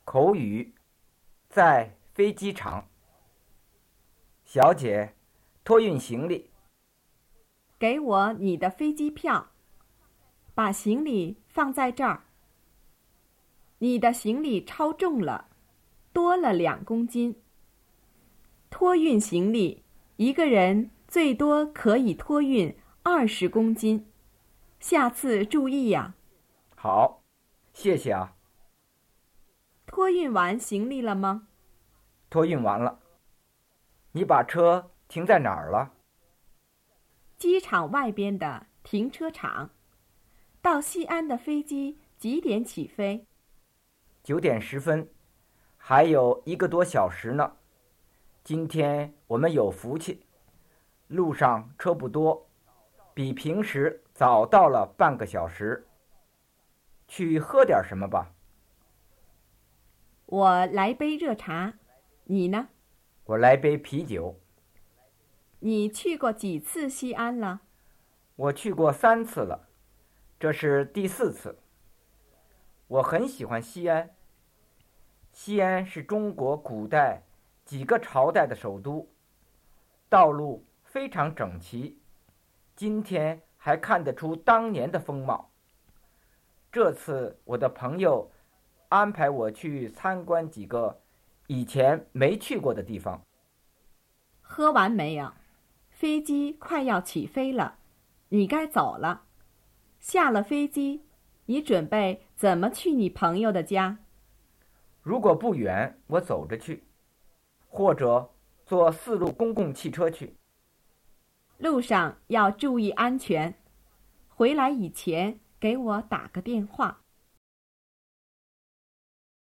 口语，在飞机场。小姐，托运行李。 给我你的飞机票，把行李放在这儿。你的行李超重了，多了2公斤。托运行李，一个人最多可以托运20公斤。下次注意呀。 好，谢谢啊。 托运完行李了吗？ 托运完了。你把车停在哪儿了？ 机场外边的停车场。到西安的飞机几点起飞 9点10分，还有1个多小时呢。今天我们有福气，路上车不多，比平时早到了半个小时。去喝点什么吧。 我来杯热茶，你呢？ 我来杯啤酒。 你去过几次西安了？ 我去过3次了，这是第4次。我很喜欢西安。西安是中国古代几个朝代的首都，道路非常整齐，今天还看得出当年的风貌。这次我的朋友安排我去参观几个以前没去过的地方。 喝完没有？飞机快要起飞了，你该走了。下了飞机，你准备怎么去你朋友的家？ 如果不远，我走着去，或者坐4路公共汽车去。 路上要注意安全。回来以前给我打个电话。